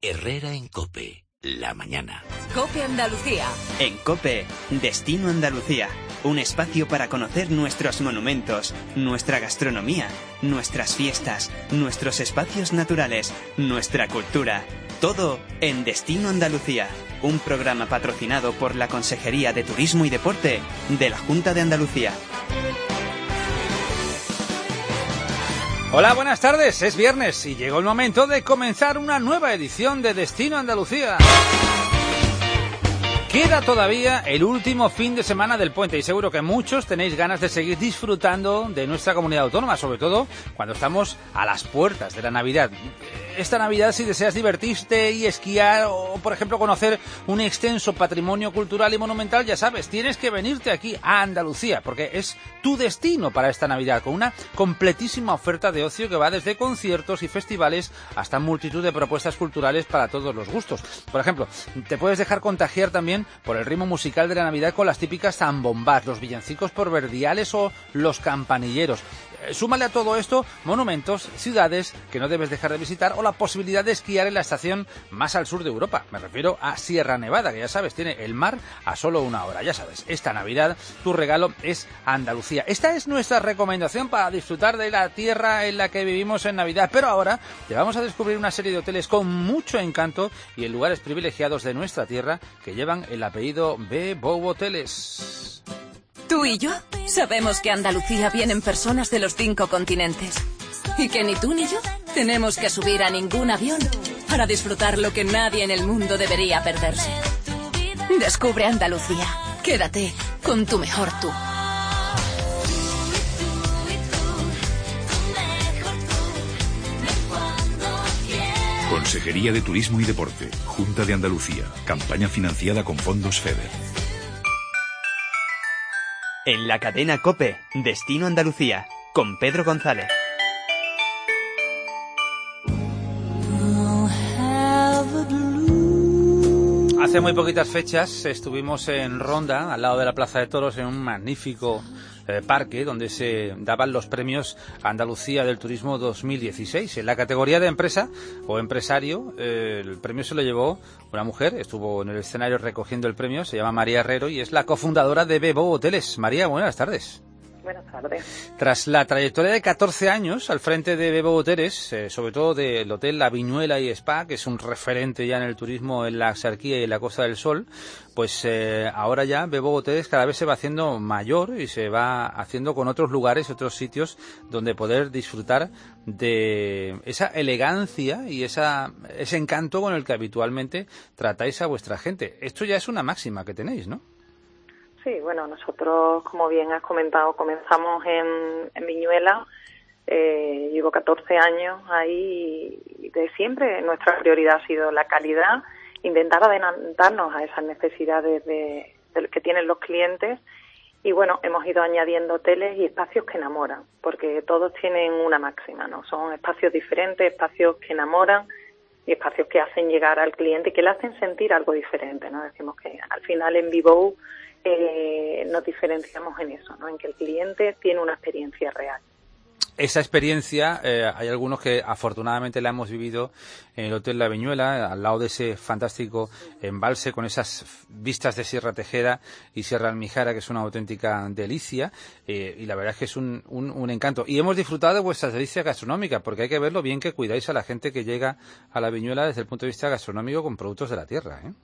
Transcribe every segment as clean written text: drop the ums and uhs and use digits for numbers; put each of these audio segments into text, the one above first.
Herrera en COPE, la mañana. COPE Andalucía. En COPE, Destino Andalucía. Un espacio para conocer nuestros monumentos, nuestra gastronomía, nuestras fiestas, nuestros espacios naturales, nuestra cultura. Todo en Destino Andalucía. Un programa patrocinado por la Consejería de Turismo y Deporte de la Junta de Andalucía. Hola, buenas tardes. Es viernes y llegó el momento de comenzar una nueva edición de Destino Andalucía. Queda todavía el último fin de semana del puente y seguro que muchos tenéis ganas de seguir disfrutando de nuestra comunidad autónoma, sobre todo cuando estamos a las puertas de la Navidad. Esta Navidad, si deseas divertirte y esquiar o, por ejemplo, conocer un extenso patrimonio cultural y monumental, ya sabes, tienes que venirte aquí a Andalucía, porque es tu destino para esta Navidad, con una completísima oferta de ocio que va desde conciertos y festivales hasta multitud de propuestas culturales para todos los gustos. Por ejemplo, te puedes dejar contagiar también por el ritmo musical de la Navidad con las típicas zambombas, los villancicos por verdiales o los campanilleros. Súmale a todo esto monumentos, ciudades que no debes dejar de visitar o la posibilidad de esquiar en la estación más al sur de Europa. Me refiero a Sierra Nevada, que ya sabes, tiene el mar a solo 1 hora. Ya sabes, esta Navidad tu regalo es Andalucía. Esta es nuestra recomendación para disfrutar de la tierra en la que vivimos en Navidad. Pero ahora te vamos a descubrir una serie de hoteles con mucho encanto y en lugares privilegiados de nuestra tierra que llevan el apellido Bebo Hoteles. Tú y yo sabemos que a Andalucía vienen personas de los 5 continentes y que ni tú ni yo tenemos que subir a ningún avión para disfrutar lo que nadie en el mundo debería perderse. Descubre Andalucía. Quédate con tu mejor tú. Consejería de Turismo y Deporte, Junta de Andalucía, campaña financiada con fondos FEDER. En la cadena COPE, Destino Andalucía, con Pedro González. Hace muy poquitas fechas estuvimos en Ronda, al lado de la Plaza de Toros, en un magnífico parque donde se daban los premios Andalucía del Turismo 2016. En la categoría de empresa o empresario, el premio se lo llevó una mujer, estuvo en el escenario recogiendo el premio, se llama María Herrero y es la cofundadora de Bebo Hoteles. María, buenas tardes. Buenas tardes. Tras la trayectoria de 14 años al frente de Bebo Hoteles, sobre todo del Hotel La Viñuela y Spa, que es un referente ya en el turismo en la Axarquía y en la Costa del Sol, pues ahora ya Bebo Hoteles cada vez se va haciendo mayor y se va haciendo con otros lugares, otros sitios donde poder disfrutar de esa elegancia y ese encanto con el que habitualmente tratáis a vuestra gente. Esto ya es una máxima que tenéis, ¿no? Sí, bueno, nosotros, como bien has comentado, comenzamos en Viñuela. Llevo 14 años ahí y de siempre nuestra prioridad ha sido la calidad, intentar adelantarnos a esas necesidades de que tienen los clientes. Y bueno, hemos ido añadiendo hoteles y espacios que enamoran, porque todos tienen una máxima, ¿no? Son espacios diferentes, espacios que enamoran y espacios que hacen llegar al cliente y que le hacen sentir algo diferente, ¿no? Decimos que al final en Bebo nos diferenciamos en eso, ¿no? En que el cliente tiene una experiencia real. Esa experiencia, hay algunos que afortunadamente la hemos vivido en el Hotel La Viñuela, al lado de ese fantástico embalse con esas vistas de Sierra Tejeda y Sierra Almijara, que es una auténtica delicia, y la verdad es que es un encanto. Y hemos disfrutado de vuestras delicias gastronómicas, porque hay que ver lo bien que cuidáis a la gente que llega a La Viñuela desde el punto de vista gastronómico con productos de la tierra, ¿eh?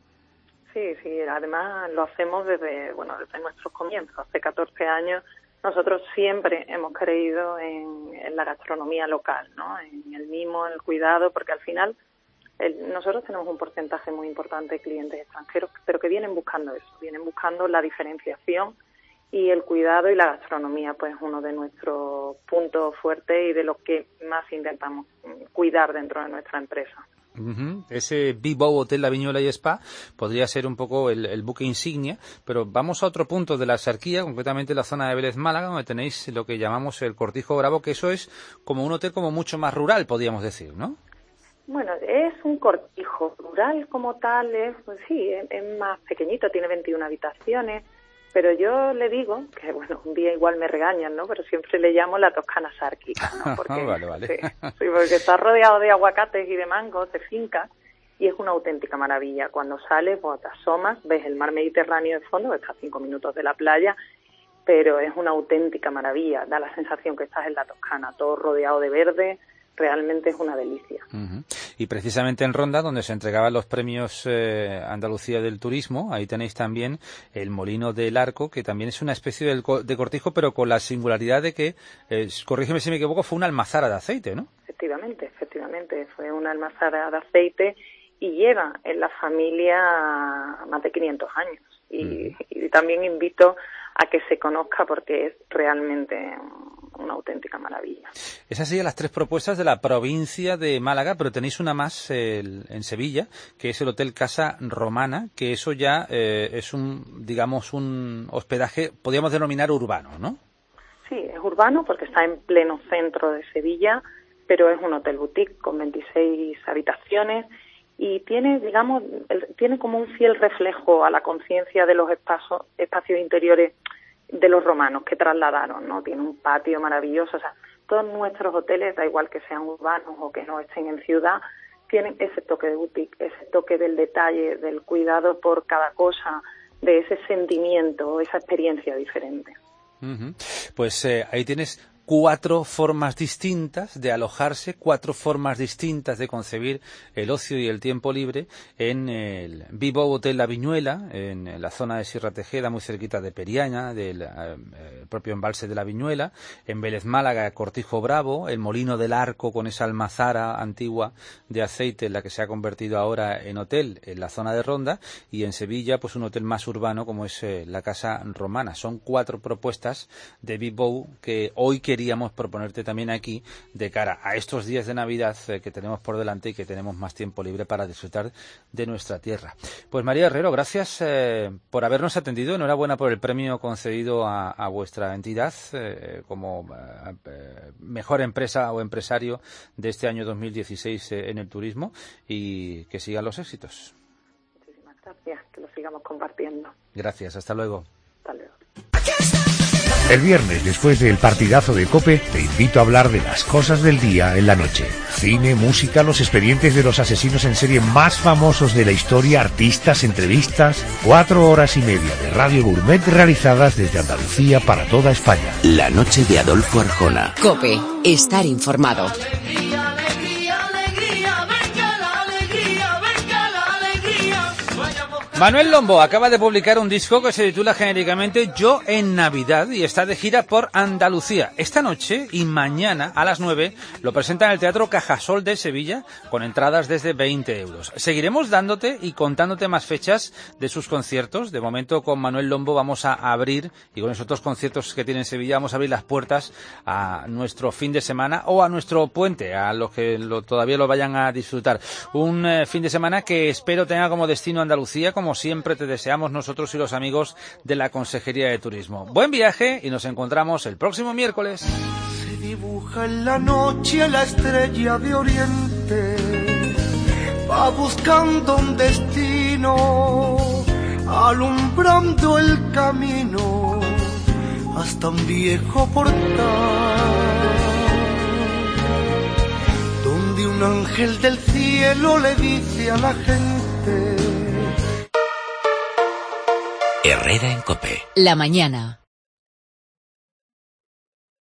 Sí, además lo hacemos desde nuestros comienzos, hace 14 años. Nosotros siempre hemos creído en la gastronomía local, ¿no? En el mimo, en el cuidado, porque al final nosotros tenemos un porcentaje muy importante de clientes extranjeros, pero que vienen buscando eso, vienen buscando la diferenciación y el cuidado y la gastronomía, pues uno de nuestros puntos fuertes y de lo que más intentamos cuidar dentro de nuestra empresa. Uh-huh. Ese Bebo Hotel La Viñuela y Spa podría ser un poco el buque insignia, pero vamos a otro punto de la Axarquía, concretamente la zona de Vélez Málaga, donde tenéis lo que llamamos el Cortijo Bravo, que eso es como un hotel como mucho más rural, podríamos decir, ¿no? Bueno, es un cortijo rural como tal, pues sí, es más pequeñito, tiene 21 habitaciones, pero yo le digo, que bueno, un día igual me regañan, ¿no? Pero siempre le llamo la Toscana sárquica, ¿no? Porque, vale. sí, porque está rodeado de aguacates y de mangos, de fincas, y es una auténtica maravilla. Cuando sales, pues te asomas, ves el mar Mediterráneo de fondo, estás a 5 minutos de la playa, pero es una auténtica maravilla. Da la sensación que estás en la Toscana, todo rodeado de verde. Realmente es una delicia. Uh-huh. Y precisamente en Ronda, donde se entregaban los premios Andalucía del Turismo, ahí tenéis también el Molino del Arco, que también es una especie de cortijo, pero con la singularidad de que, corrígeme si me equivoco, fue una almazara de aceite, ¿no? Efectivamente, fue una almazara de aceite y lleva en la familia más de 500 años. Y también invito a que se conozca porque es realmente una auténtica maravilla. Esas serían las 3 propuestas de la provincia de Málaga, pero tenéis una más en Sevilla, que es el Hotel Casa Romana, que eso ya es un hospedaje, podríamos denominar urbano, ¿no? Sí, es urbano porque está en pleno centro de Sevilla, pero es un hotel boutique con 26 habitaciones y tiene como un fiel reflejo a la conciencia de los espacios interiores de los romanos que trasladaron, ¿no? Tiene un patio maravilloso, o sea, todos nuestros hoteles, da igual que sean urbanos o que no estén en ciudad, tienen ese toque de boutique, ese toque del detalle, del cuidado por cada cosa, de ese sentimiento, esa experiencia diferente. Uh-huh. Pues ahí tienes 4 formas distintas de alojarse, 4 formas distintas de concebir el ocio y el tiempo libre en el Bibou Hotel La Viñuela, en la zona de Sierra Tejeda, muy cerquita de Periaña, del propio embalse de La Viñuela, en Vélez Málaga, Cortijo Bravo, el Molino del Arco con esa almazara antigua de aceite en la que se ha convertido ahora en hotel en la zona de Ronda, y en Sevilla pues un hotel más urbano como es la Casa Romana. Son 4 propuestas de Bibou que hoy queríamos proponerte también aquí de cara a estos días de Navidad que tenemos por delante y que tenemos más tiempo libre para disfrutar de nuestra tierra. Pues María Herrero, gracias por habernos atendido. Enhorabuena por el premio concedido a vuestra entidad como mejor empresa o empresario de este año 2016 en el turismo, y que sigan los éxitos. Muchísimas gracias, que lo sigamos compartiendo. Gracias, hasta luego. Hasta luego. El viernes, después del partidazo de COPE, te invito a hablar de las cosas del día en la noche. Cine, música, los expedientes de los asesinos en serie más famosos de la historia, artistas, entrevistas, 4 horas y media de Radio Gourmet realizadas desde Andalucía para toda España. La noche de Adolfo Arjona. COPE, estar informado. Manuel Lombo acaba de publicar un disco que se titula genéricamente Yo en Navidad y está de gira por Andalucía. Esta noche y mañana a las 9 lo presenta en el Teatro Cajasol de Sevilla con entradas desde 20 euros. Seguiremos dándote y contándote más fechas de sus conciertos. De momento con Manuel Lombo vamos a abrir, y con esos otros conciertos que tiene en Sevilla, vamos a abrir las puertas a nuestro fin de semana o a nuestro puente, a los que todavía lo vayan a disfrutar. Un fin de semana que espero tenga como destino Andalucía, como siempre te deseamos nosotros y los amigos de la Consejería de Turismo. Buen viaje y nos encontramos el próximo miércoles. Se dibuja en la noche la estrella de Oriente, va buscando un destino, alumbrando el camino hasta un viejo portal, donde un ángel del cielo le dice a la gente: Herrera en COPE. La mañana.